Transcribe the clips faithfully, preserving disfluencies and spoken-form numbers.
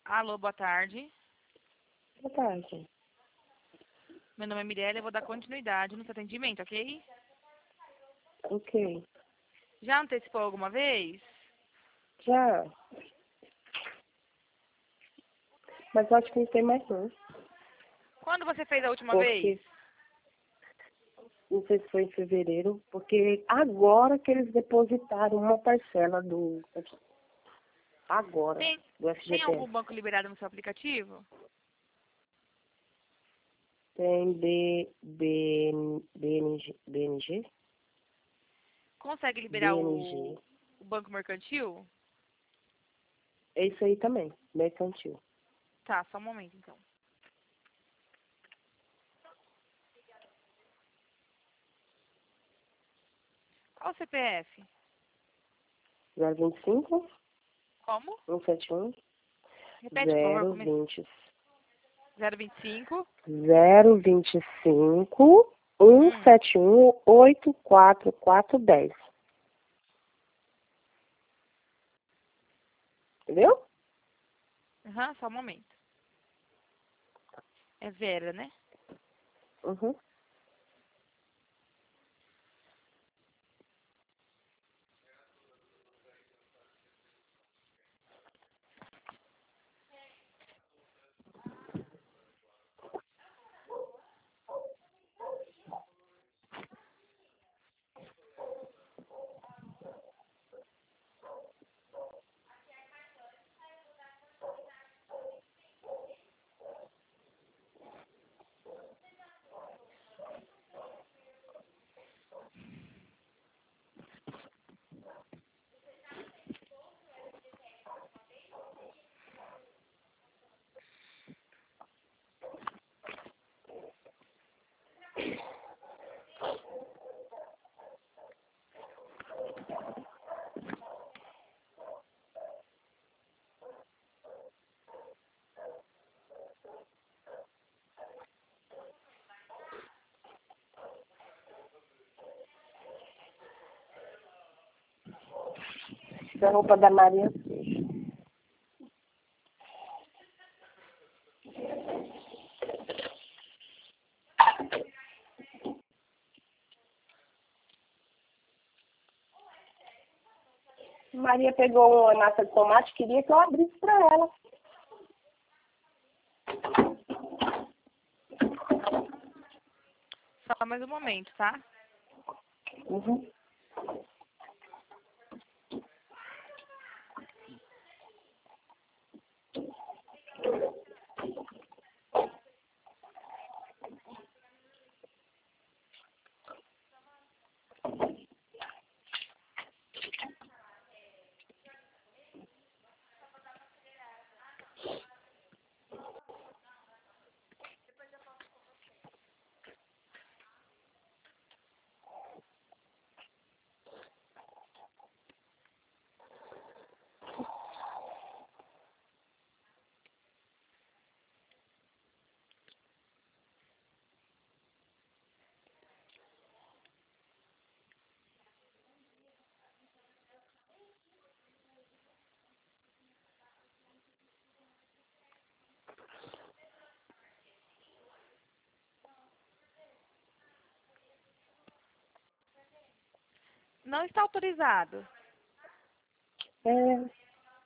Alô, boa tarde. Boa tarde. Meu nome é Mirella, eu vou dar continuidade no seu atendimento, ok? Ok. Já antecipou alguma vez? Já. Mas eu acho que não tem mais não. Quando você fez a última Porque, vez? não sei se foi em fevereiro, porque agora que eles depositaram uma parcela do... Agora, Tem, do tem algum F G T S. banco liberado no seu aplicativo? Tem B, B, BNG, BNG? Consegue liberar o, BNG. o banco mercantil? É isso aí também, mercantil. Tá, só um momento então. Qual o C P F? zero vinte e cinco, Como? cento e setenta e um, Repete, por favor, zero come... vinte, zero vinte e cinco. zero vinte e cinco, cento e Hum, setenta e um, oito quatro quatro dez. Entendeu? aham, só um momento. É Vera, né? Uhum. Da roupa da Maria. Maria pegou uma nata de tomate, queria que eu abrisse para ela. Só mais um momento, tá? Uhum. Não está autorizado. É.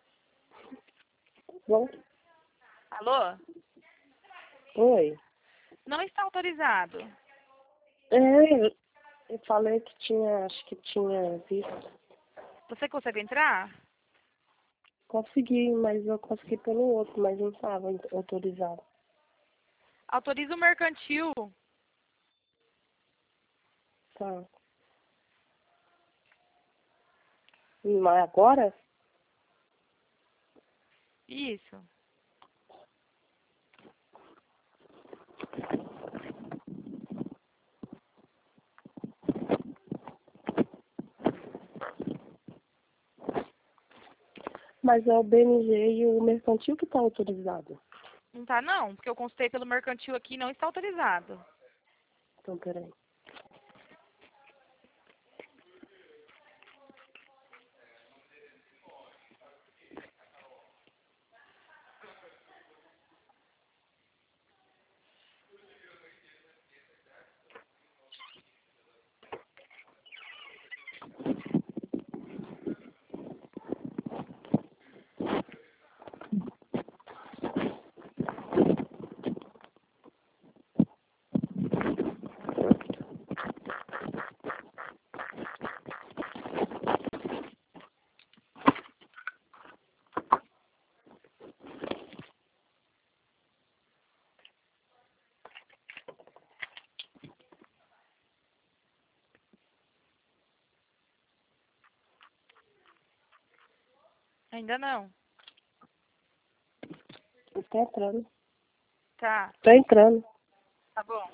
Bom. Alô? Oi. Não está autorizado. É, eu falei que tinha, acho que tinha visto. Você consegue entrar? Consegui, mas eu consegui pelo outro, mas não estava autorizado. Autoriza o mercantil. Tá. Mas agora? Isso. Mas é o B N G e o mercantil que está autorizado. Não tá não, porque eu consultei pelo mercantil aqui e não está autorizado. Então, peraí. Ainda não. Tá entrando. Tá, Tá entrando. tá bom.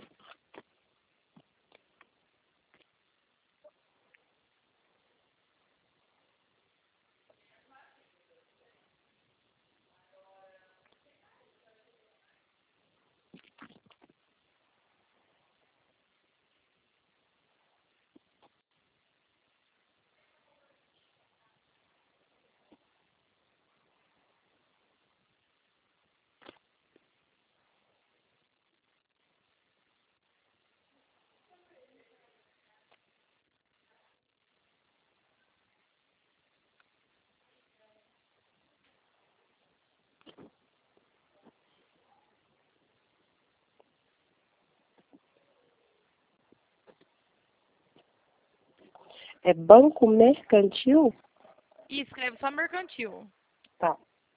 É banco mercantil? E escreve só mercantil. Tá.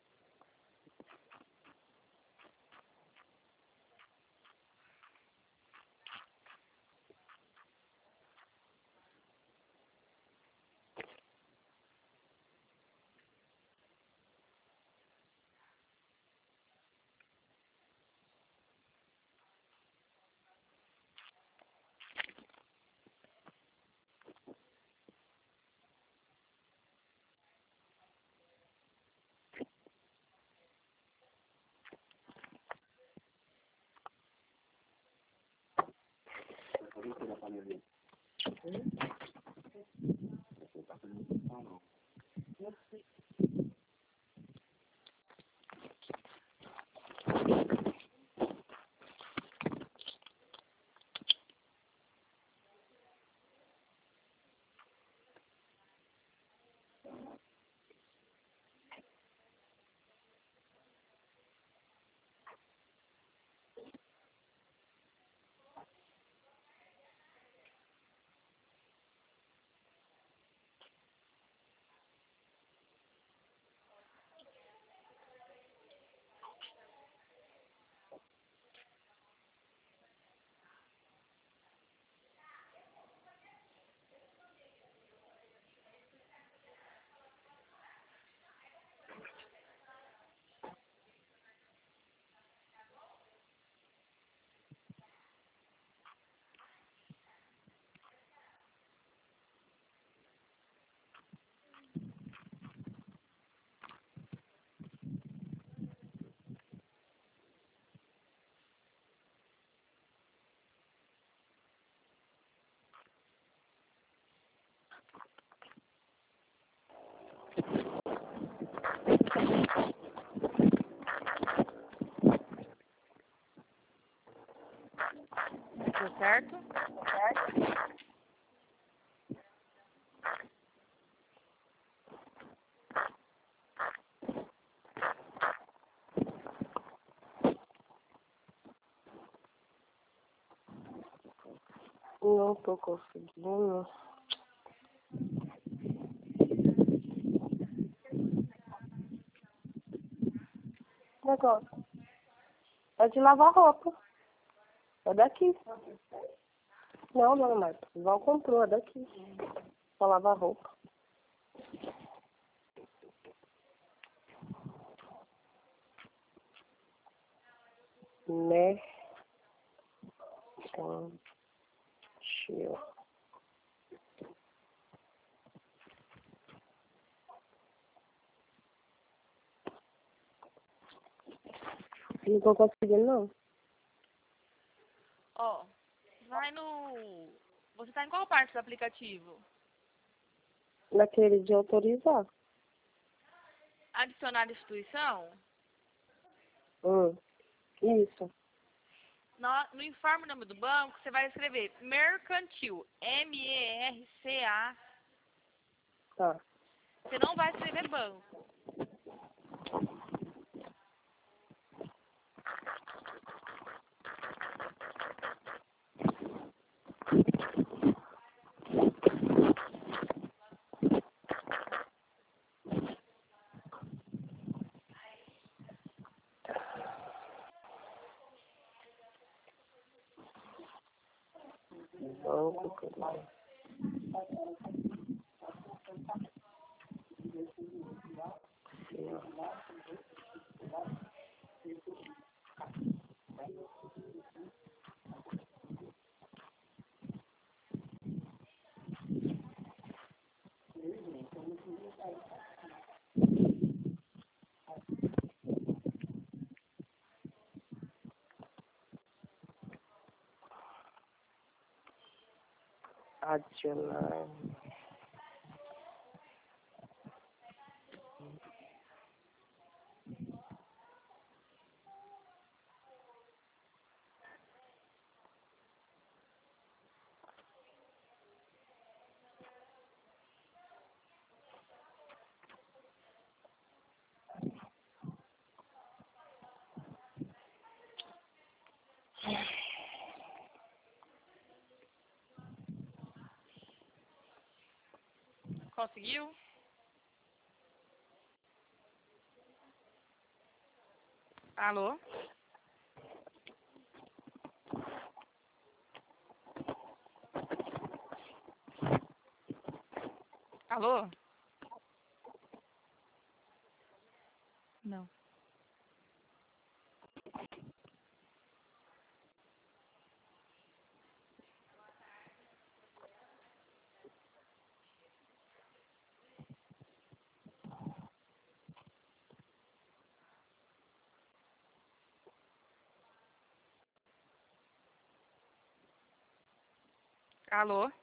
Deu certo? Não tô conseguindo. Negócio. É de lavar roupa. É daqui. Não, não, mas o Val comprou, é daqui. Pra lavar roupa. Mercantil. Não tô conseguindo, não. Ó, vai no... Você tá em qual parte do aplicativo? Naquele de autorizar. Adicionar instituição? Hum. Isso. No, no informe o nome do banco, você vai escrever mercantil. M E R C A. Tá. Você não vai escrever banco. Banco. Adicionar. Conseguiu? Alô? Alô? Não. Alô?